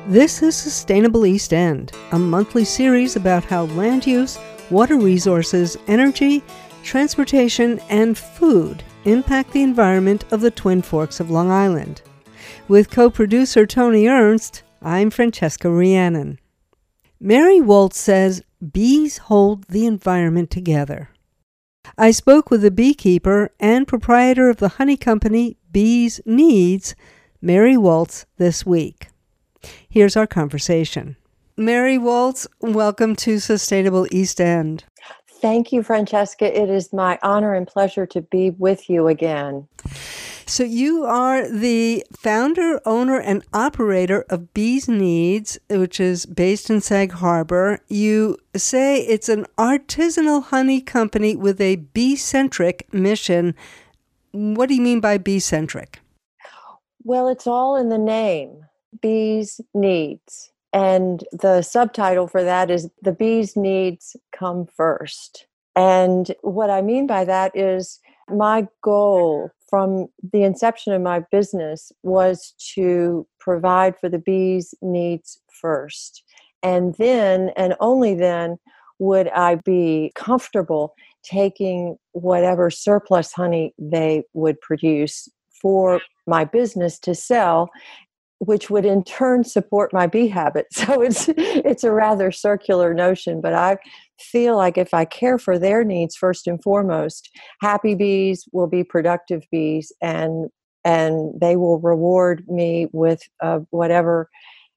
This is Sustainable East End, a monthly series about how land use, water resources, energy, transportation, and food impact the environment of the Twin Forks of Long Island. With co-producer Tony Ernst, I'm Francesca Rhiannon. Mary Waltz says bees hold the environment together. I spoke with the beekeeper and proprietor of the honey company Bees Needs, Mary Waltz, this week. Here's our conversation. Mary Waltz, welcome to Sustainable East End. Thank you, Francesca. It is my honor and pleasure to be with you again. So you are the founder, owner, and operator of Bees Needs, which is based in Sag Harbor. You say it's an artisanal honey company with a bee-centric mission. What do you mean by bee-centric? Well, it's all in the name, Bees Needs. And the subtitle for that is The Bees Needs Come First. And what I mean by that is my goal from the inception of my business was to provide for the bees' needs first. And then, and only then, would I be comfortable taking whatever surplus honey they would produce for my business to sell, which would in turn support my bee habit. So it's a rather circular notion, but I feel like if I care for their needs first and foremost, happy bees will be productive bees, and they will reward me with whatever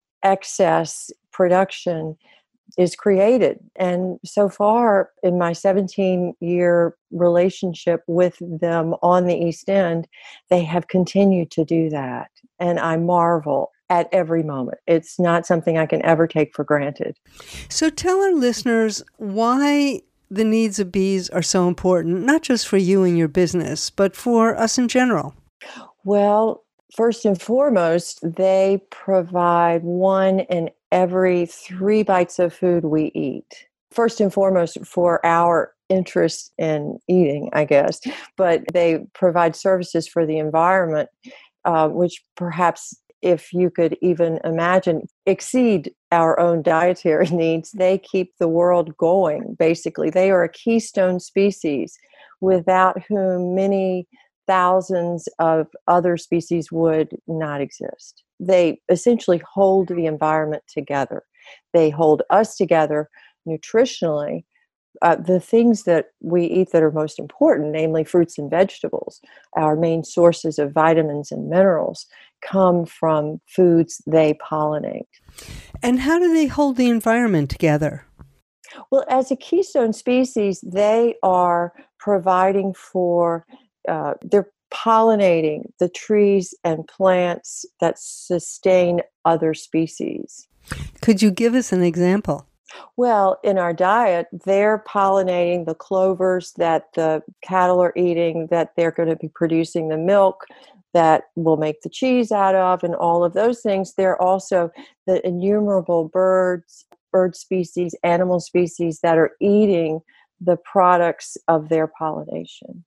excess production is created. And so far in my 17-year relationship with them on the East End, they have continued to do that. And I marvel at every moment. It's not something I can ever take for granted. So tell our listeners why the needs of bees are so important, not just for you and your business, but for us in general. Well, first and foremost, they provide 1 in every 3 bites of food we eat. First and foremost, for our interest in eating, I guess, but they provide services for the environment, which perhaps, if you could even imagine, exceed our own dietary needs. They keep the world going, basically. They are a keystone species without whom many thousands of other species would not exist. They essentially hold the environment together. They hold us together nutritionally. The things that we eat that are most important, namely fruits and vegetables, our main sources of vitamins and minerals, come from foods they pollinate. And how do they hold the environment together? Well, as a keystone species, they are providing for, they're pollinating the trees and plants that sustain other species. Could you give us an example? Well, in our diet, they're pollinating the clovers that the cattle are eating, that they're going to be producing the milk that we'll make the cheese out of, and all of those things. They're also the innumerable bird species, animal species that are eating the products of their pollination.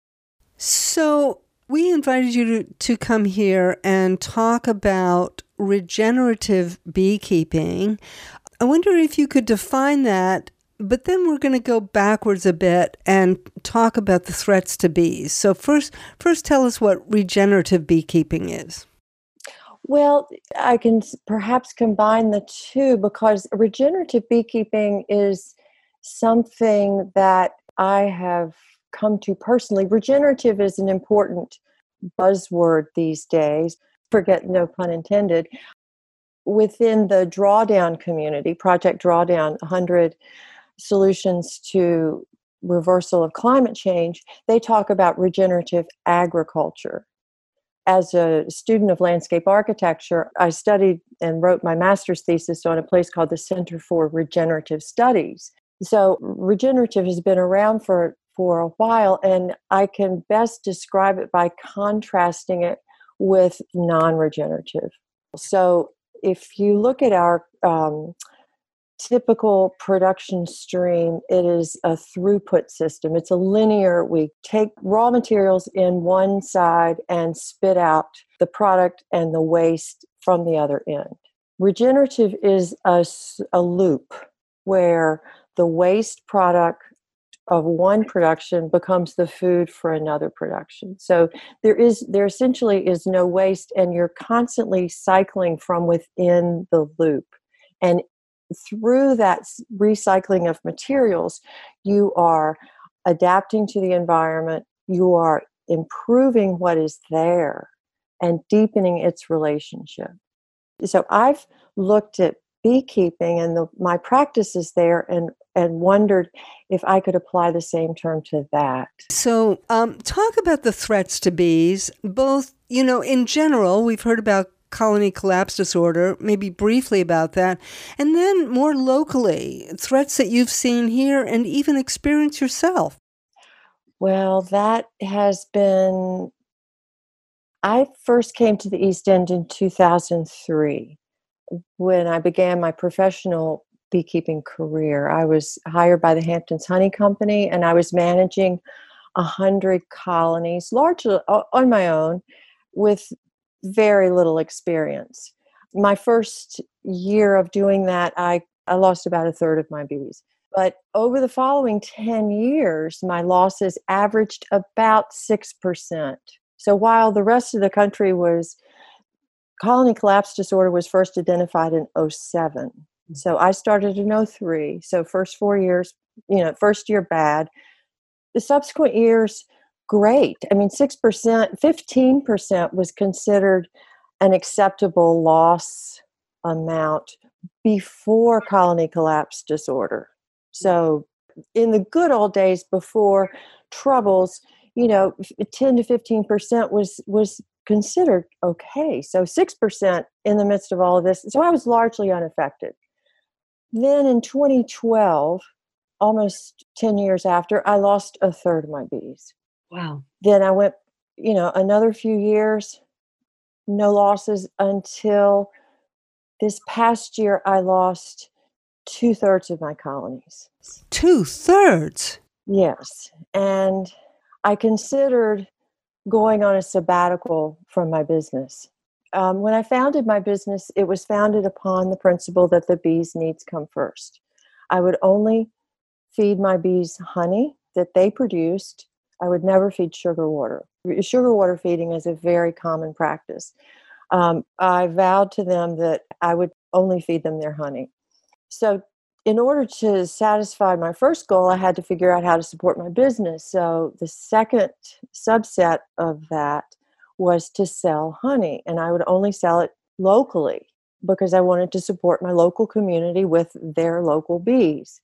So we invited you to come here and talk about regenerative beekeeping. I wonder if you could define that, but then we're going to go backwards a bit and talk about the threats to bees. So first tell us what regenerative beekeeping is. Well, I can perhaps combine the two, because regenerative beekeeping is something that I have come to personally. Regenerative is an important buzzword these days, forget no pun intended. Within the Drawdown community, Project Drawdown, 100 Solutions to Reversal of Climate Change, they talk about regenerative agriculture. As a student of landscape architecture, I studied and wrote my master's thesis on a place called the Center for Regenerative Studies. So regenerative has been around for a while, and I can best describe it by contrasting it with non-regenerative. So if you look at our typical production stream, it is a throughput system. It's a linear, we take raw materials in one side and spit out the product and the waste from the other end. Regenerative is a loop where the waste product of one production becomes the food for another production. So there essentially is no waste, and you're constantly cycling from within the loop. And through that recycling of materials, you are adapting to the environment, you are improving what is there and deepening its relationship. So I've looked at beekeeping and my practices there and wondered if I could apply the same term to that. So talk about the threats to bees, both, in general, we've heard about colony collapse disorder, maybe briefly about that, and then more locally, threats that you've seen here and even experienced yourself. Well, that has been, I first came to the East End in 2003 when I began my professional beekeeping career. I was hired by the Hamptons Honey Company, and I was managing 100 colonies, largely on my own, with very little experience. My first year of doing that, I lost about a third of my bees. But over the following 10 years, my losses averaged about 6%. So while the rest of the country was, colony collapse disorder was first identified in '07. So I started in '03. So first 4 years, first year bad. The subsequent years, great. I mean, 6%, 15% was considered an acceptable loss amount before colony collapse disorder. So in the good old days before troubles, 10 to 15% was considered okay. So 6% in the midst of all of this. So I was largely unaffected. Then in 2012, almost 10 years after, I lost a third of my bees. Wow. Then I went, another few years, no losses until this past year, I lost 2/3 of my colonies. 2/3? Yes. And I considered going on a sabbatical from my business. When I founded my business, it was founded upon the principle that the bees' needs come first. I would only feed my bees honey that they produced. I would never feed sugar water. Sugar water feeding is a very common practice. I vowed to them that I would only feed them their honey. So in order to satisfy my first goal, I had to figure out how to support my business. So the second subset of that was to sell honey, and I would only sell it locally because I wanted to support my local community with their local bees.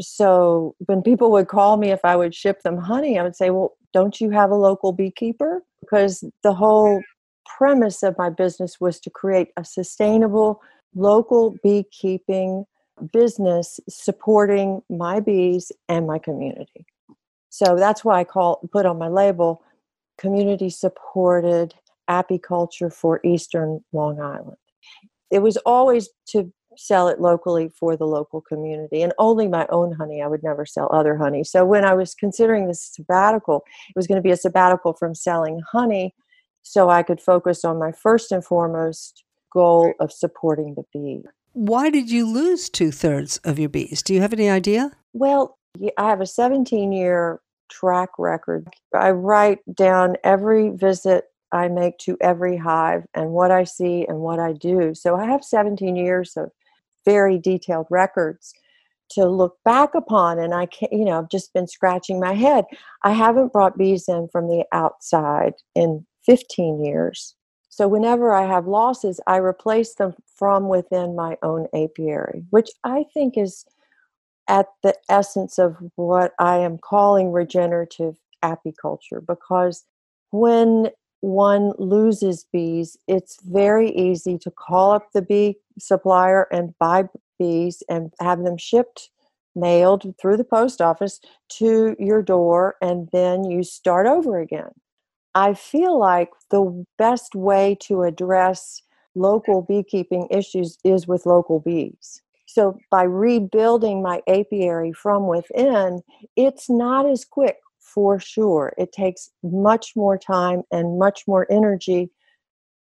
So when people would call me if I would ship them honey, I would say, well, don't you have a local beekeeper? Because the whole premise of my business was to create a sustainable local beekeeping business supporting my bees and my community. So that's why I put on my label community supported apiculture for Eastern Long Island. It was always to sell it locally for the local community and only my own honey. I would never sell other honey. So when I was considering this sabbatical, it was going to be a sabbatical from selling honey so I could focus on my first and foremost goal of supporting the bee. Why did you lose 2/3 of your bees? Do you have any idea? Well, I have a 17-year track record. I write down every visit I make to every hive and what I see and what I do. So I have 17 years of very detailed records to look back upon, and I can't, I've just been scratching my head. I haven't brought bees in from the outside in 15 years. So whenever I have losses, I replace them from within my own apiary, which I think is at the essence of what I am calling regenerative apiculture, because when one loses bees, it's very easy to call up the bee supplier and buy bees and have them shipped, mailed through the post office to your door, and then you start over again. I feel like the best way to address local beekeeping issues is with local bees. So by rebuilding my apiary from within, it's not as quick for sure. It takes much more time and much more energy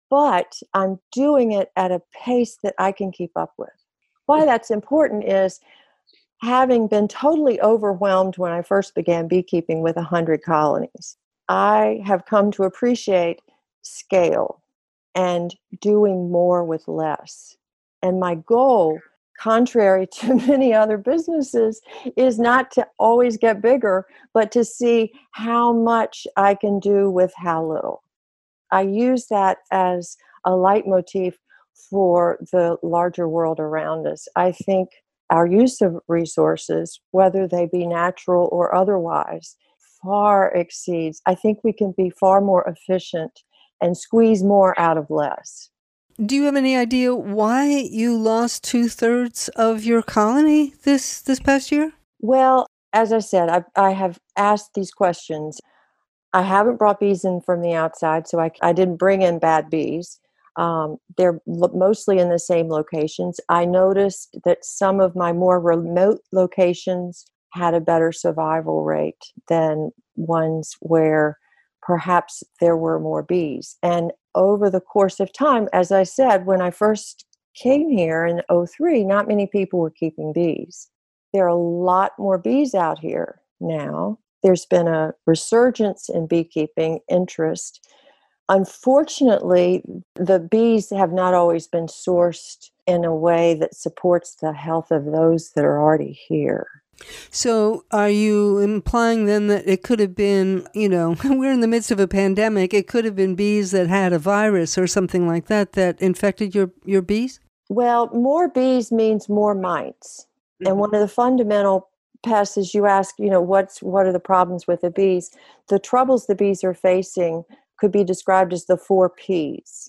but I'm doing it at a pace that I can keep up with. Why that's important is having been totally overwhelmed when I first began beekeeping with 100 colonies, I have come to appreciate scale and doing more with less. And my goal, contrary to many other businesses, is not to always get bigger, but to see how much I can do with how little. I use that as a leitmotif for the larger world around us. I think our use of resources, whether they be natural or otherwise, far exceeds. I think we can be far more efficient and squeeze more out of less. Do you have any idea why you lost 2/3 of your colony this past year? Well, as I said, I have asked these questions. I haven't brought bees in from the outside, so I didn't bring in bad bees. They're mostly in the same locations. I noticed that some of my more remote locations had a better survival rate than ones where perhaps there were more bees. And over the course of time, as I said, when I first came here in '03, not many people were keeping bees. There are a lot more bees out here now. There's been a resurgence in beekeeping interest. Unfortunately, the bees have not always been sourced in a way that supports the health of those that are already here. So are you implying then that it could have been, we're in the midst of a pandemic, it could have been bees that had a virus or something like that that infected your bees? Well, more bees means more mites. Mm-hmm. And one of the fundamental pests is you ask, what are the problems with the bees? The troubles the bees are facing could be described as the 4 Ps.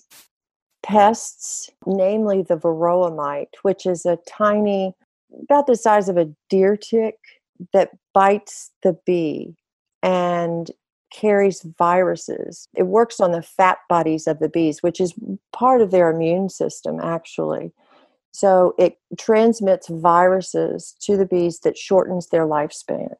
Pests, namely the varroa mite, which is a tiny, about the size of a deer tick that bites the bee and carries viruses. It works on the fat bodies of the bees, which is part of their immune system, actually. So it transmits viruses to the bees that shortens their lifespan.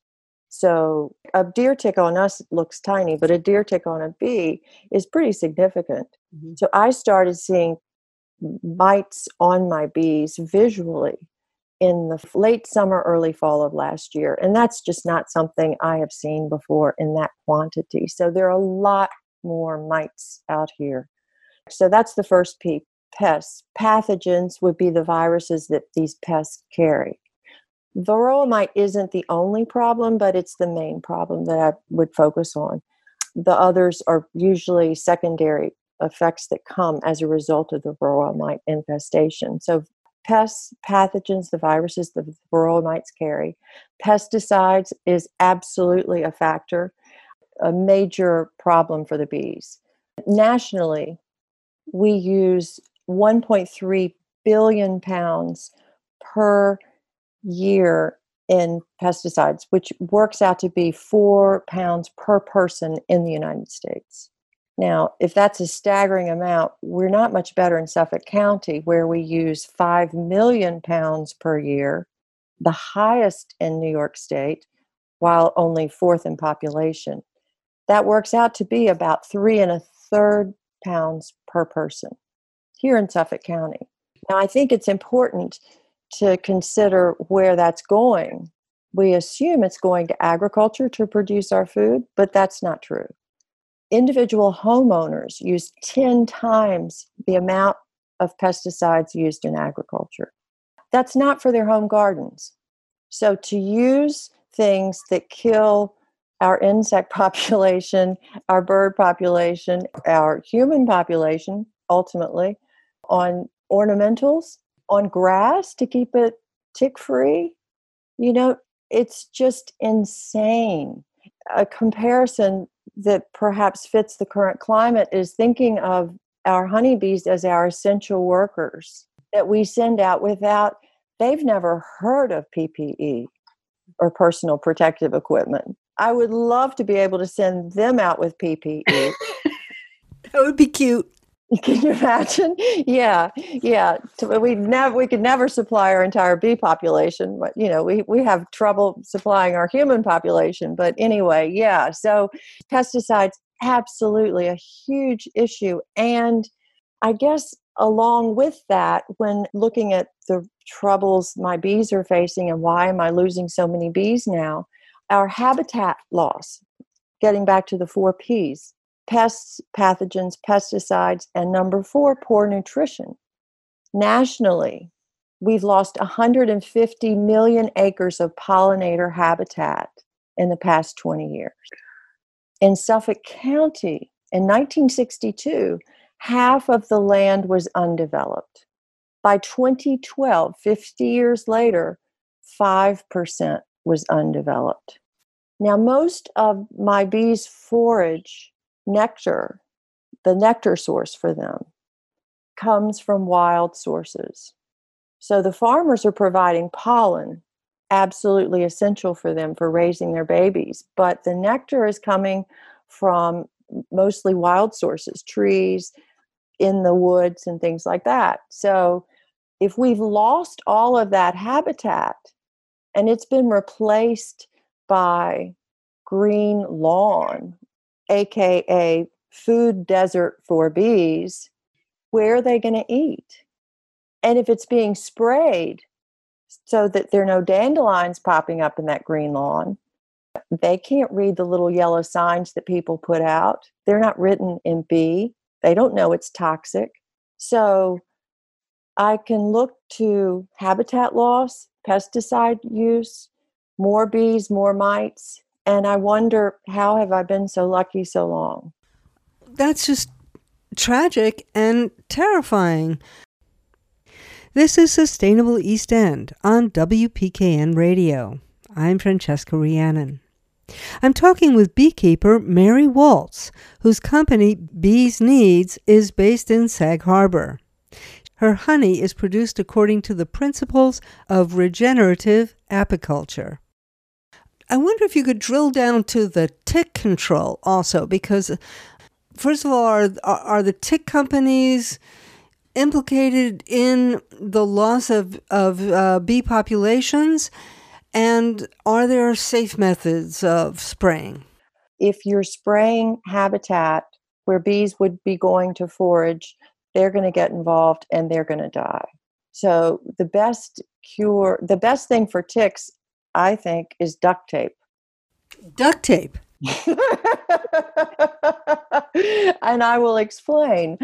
So a deer tick on us looks tiny, but a deer tick on a bee is pretty significant. Mm-hmm. So I started seeing mites on my bees visually in the late summer, early fall of last year. And that's just not something I have seen before in that quantity. So there are a lot more mites out here. So that's the first P. Pests. Pathogens would be the viruses that these pests carry. Varroa mite isn't the only problem, but it's the main problem that I would focus on. The others are usually secondary effects that come as a result of the varroa mite infestation. So pests, pathogens, the viruses the varroa mites carry. Pesticides is absolutely a factor, a major problem for the bees. Nationally, we use 1.3 billion pounds per year in pesticides, which works out to be 4 pounds per person in the United States. Now, if that's a staggering amount, we're not much better in Suffolk County, where we use 5 million pounds per year, the highest in New York State, while only 4th in population. That works out to be about 3 1/3 pounds per person here in Suffolk County. Now, I think it's important to consider where that's going. We assume it's going to agriculture to produce our food, but that's not true. Individual homeowners use 10 times the amount of pesticides used in agriculture. That's not for their home gardens. So to use things that kill our insect population, our bird population, our human population, ultimately, on ornamentals, on grass to keep it tick-free, it's just insane. A comparison that perhaps fits the current climate is thinking of our honeybees as our essential workers that we send out they've never heard of PPE or personal protective equipment. I would love to be able to send them out with PPE. That would be cute. Can you imagine? Yeah. We could never supply our entire bee population, but we have trouble supplying our human population. But anyway, yeah. So pesticides absolutely a huge issue. And I guess along with that, when looking at the troubles my bees are facing and why am I losing so many bees now, our habitat loss, getting back to the 4 Ps: pests, pathogens, pesticides, and number 4, poor nutrition. Nationally, we've lost 150 million acres of pollinator habitat in the past 20 years. In Suffolk County, in 1962, half of the land was undeveloped. By 2012, 50 years later, 5% was undeveloped. Now, most of my bees forage nectar, the nectar source for them, comes from wild sources. So the farmers are providing pollen, absolutely essential for them for raising their babies. But the nectar is coming from mostly wild sources, trees, in the woods, and things like that. So if we've lost all of that habitat and it's been replaced by green lawn, AKA food desert for bees, where are they going to eat? And if it's being sprayed so that there are no dandelions popping up in that green lawn, they can't read the little yellow signs that people put out. They're not written in bee. They don't know it's toxic. So I can look to habitat loss, pesticide use, more bees, more mites, and I wonder, how have I been so lucky so long? That's just tragic and terrifying. This is Sustainable East End on WPKN Radio. I'm Francesca Rhiannon. I'm talking with beekeeper Mary Waltz, whose company Bees Needs is based in Sag Harbor. Her honey is produced according to the principles of regenerative apiculture. I wonder if you could drill down to the tick control also, because first of all, are the tick companies implicated in the loss of bee populations? And are there safe methods of spraying? If you're spraying habitat where bees would be going to forage, they're going to get involved and they're going to die. So the best thing for ticks, I think, is duct tape. Duct tape? And I will explain.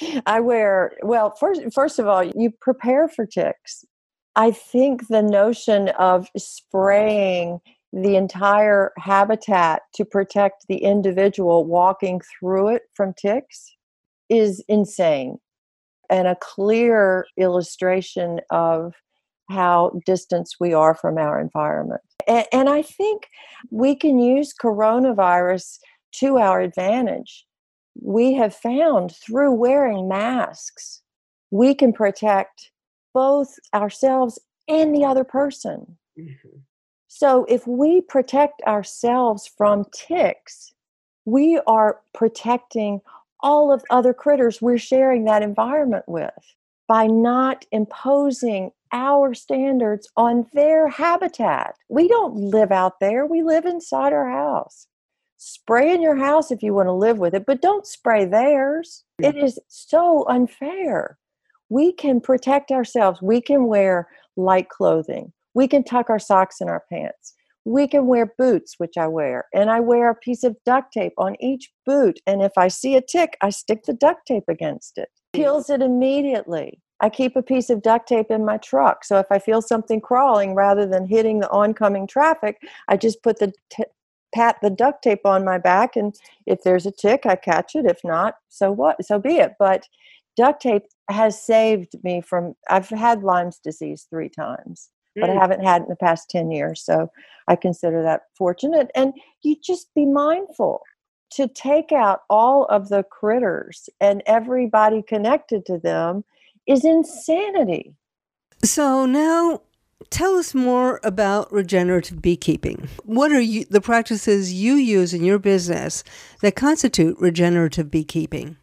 First of all, you prepare for ticks. I think the notion of spraying the entire habitat to protect the individual walking through it from ticks is insane, and a clear illustration of how distant we are from our environment. And I think we can use coronavirus to our advantage. We have found through wearing masks, we can protect both ourselves and the other person. Mm-hmm. So if we protect ourselves from ticks, we are protecting all of other critters we're sharing that environment with by not imposing our standards on their habitat. We don't live out there. We live inside our house. Spray in your house if you want to live with it, but don't spray theirs. It is so unfair. We can protect ourselves. We can wear light clothing. We can tuck our socks in our pants. We can wear boots, which I wear, and I wear a piece of duct tape on each boot. And if I see a tick, I stick the duct tape against it. Kills it immediately. I keep a piece of duct tape in my truck. So if I feel something crawling, rather than hitting the oncoming traffic, I just put pat the duct tape on my back. And if there's a tick, I catch it. If not, so what? So be it. But duct tape has saved me I've had Lyme's disease 3 times, but I haven't had it in the past 10 years. So I consider that fortunate. And you just be mindful to take out all of the critters and everybody connected to them is insanity. So now tell us more about regenerative beekeeping. What are the practices you use in your business that constitute regenerative beekeeping?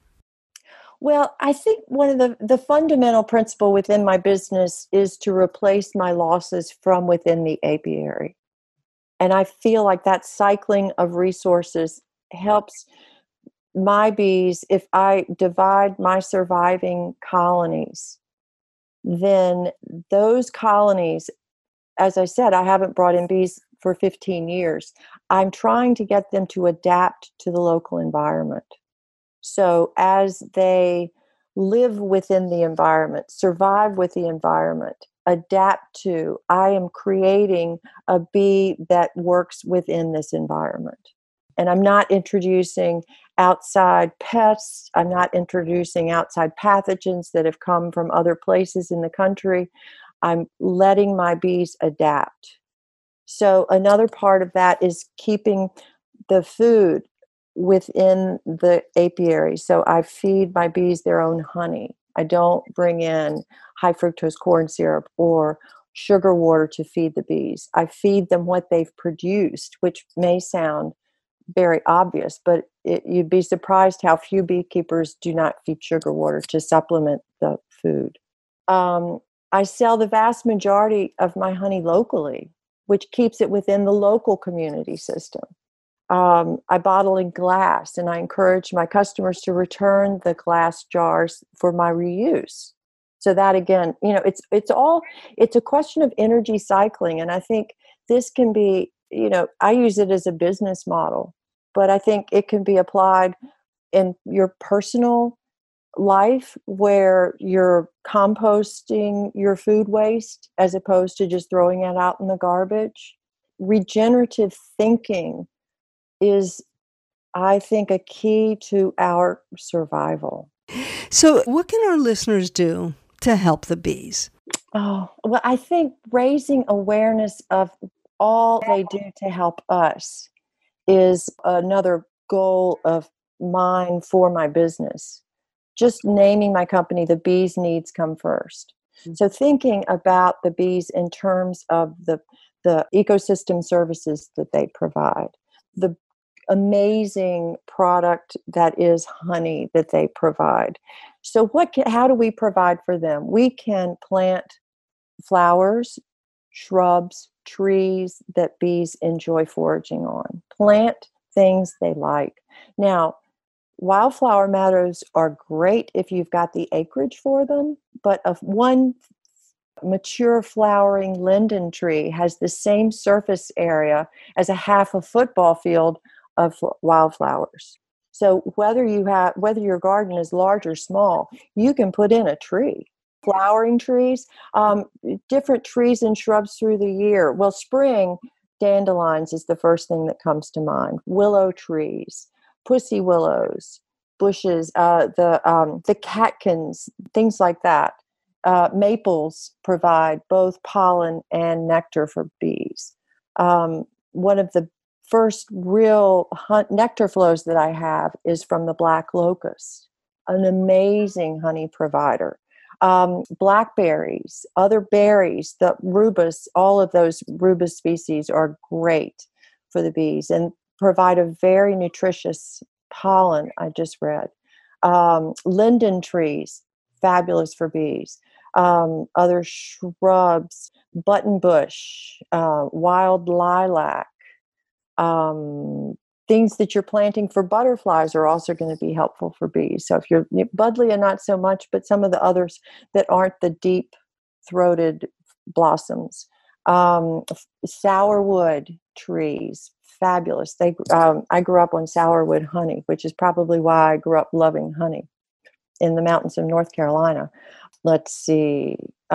Well, I think one of the fundamental principle within my business is to replace my losses from within the apiary. And I feel like that cycling of resources helps my bees, if I divide my surviving colonies, then those colonies, as I said, I haven't brought in bees for 15 years. I'm trying to get them to adapt to the local environment. So as they live within the environment, survive with the environment, adapt to, I am creating a bee that works within this environment. And I'm not introducing outside pests. I'm not introducing outside pathogens that have come from other places in the country. I'm letting my bees adapt. So another part of that is keeping the food within the apiary. So I feed my bees their own honey. I don't bring in high fructose corn syrup or sugar water to feed the bees. I feed them what they've produced, which may sound very obvious, but you'd be surprised how few beekeepers do not feed sugar water to supplement the food. I sell the vast majority of my honey locally, which keeps it within the local community system. I bottle in glass, and I encourage my customers to return the glass jars for my reuse. So that again, it's a question of energy cycling, and I think this can be, I use it as a business model, but I think it can be applied in your personal life where you're composting your food waste as opposed to just throwing it out in the garbage. Regenerative thinking is, I think, a key to our survival. So, what can our listeners do to help the bees? Oh, well, I think raising awareness of all they do to help us is another goal of mine for my business. Just naming my company, the bees' needs come first. So thinking about the bees in terms of the ecosystem services that they provide, the amazing product that is honey that they provide. So how do we provide for them? We can plant flowers, shrubs, trees that bees enjoy foraging on. Plant things they like. Now, wildflower meadows are great if you've got the acreage for them, but one mature flowering linden tree has the same surface area as a half a football field of wildflowers. So whether your garden is large or small, you can put in a tree. Flowering trees, different trees and shrubs through the year. Well, spring, dandelions is the first thing that comes to mind. Willow trees, pussy willows, bushes, the catkins, things like that. Maples provide both pollen and nectar for bees. One of the first real nectar flows that I have is from the black locust, an amazing honey provider. Blackberries, other berries, the rubus, all of those rubus species are great for the bees and provide a very nutritious pollen, I just read. Linden trees, fabulous for bees. Other shrubs, buttonbush, wild lilac, things that you're planting for butterflies are also going to be helpful for bees. So if you're buddleia, not so much, but some of the others that aren't the deep-throated blossoms. Sourwood trees, fabulous. I grew up on sourwood honey, which is probably why I grew up loving honey in the mountains of North Carolina. Let's see.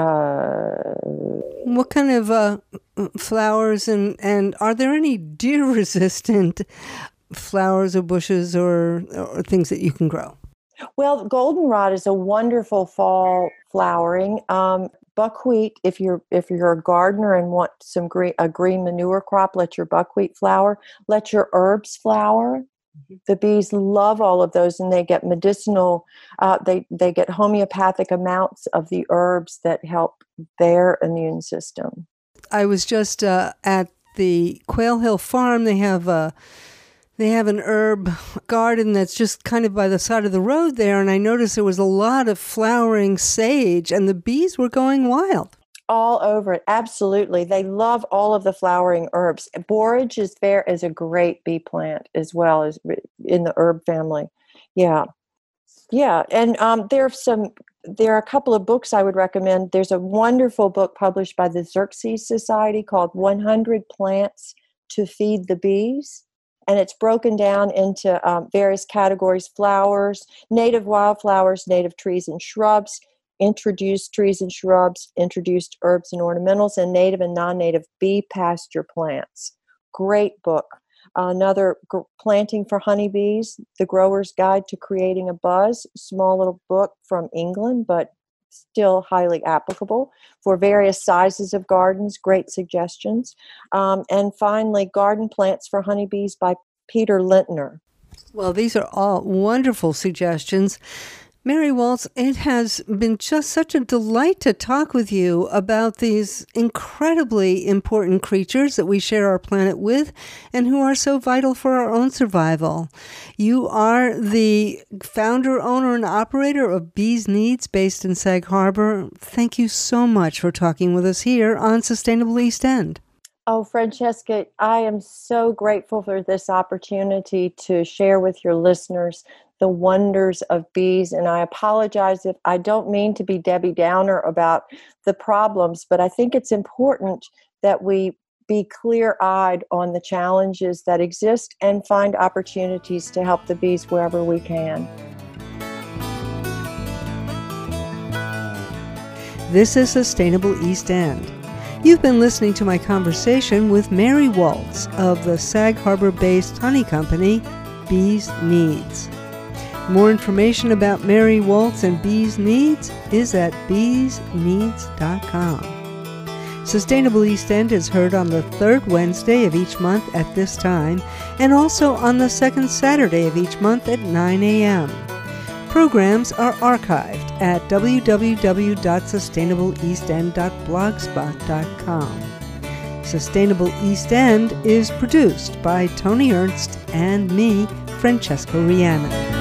What kind of flowers and are there any deer-resistant flowers or bushes or things that you can grow? Well, goldenrod is a wonderful fall flowering. Buckwheat, if you're a gardener and want a green manure crop, let your buckwheat flower. Let your herbs flower. The bees love all of those, and they get medicinal. They get homeopathic amounts of the herbs that help their immune system. I was just at the Quail Hill Farm. They have an herb garden that's just kind of by the side of the road there, and I noticed there was a lot of flowering sage, and the bees were going wild. All over it, absolutely. They love all of the flowering herbs. Borage is a great bee plant as well as in the herb family. Yeah. Yeah. And there are a couple of books I would recommend. There's a wonderful book published by the Xerces Society called 100 Plants to Feed the Bees. And it's broken down into various categories: flowers, native wildflowers, native trees and shrubs, introduced trees and shrubs, introduced herbs and ornamentals, and native and non-native bee pasture plants. Great book. Another, Planting for Honeybees, The Grower's Guide to Creating a Buzz, small little book from England, but still highly applicable for various sizes of gardens. Great suggestions. And finally, Garden Plants for Honeybees by Peter Lintner. Well, these are all wonderful suggestions. Mary Waltz, it has been just such a delight to talk with you about these incredibly important creatures that we share our planet with and who are so vital for our own survival. You are the founder, owner, and operator of Bees Needs based in Sag Harbor. Thank you so much for talking with us here on Sustainable East End. Oh, Francesca, I am so grateful for this opportunity to share with your listeners the wonders of bees. And I apologize if I don't mean to be Debbie Downer about the problems, but I think it's important that we be clear-eyed on the challenges that exist and find opportunities to help the bees wherever we can. This is Sustainable East End. You've been listening to my conversation with Mary Waltz of the Sag Harbor-based honey company, Bees Needs. More information about Mary Waltz and Bees Needs is at beesneeds.com. Sustainable East End is heard on the third Wednesday of each month at this time, and also on the second Saturday of each month at 9 a.m. Programs are archived at www.sustainableeastend.blogspot.com. Sustainable East End is produced by Tony Ernst and me, Francesca Rihanna.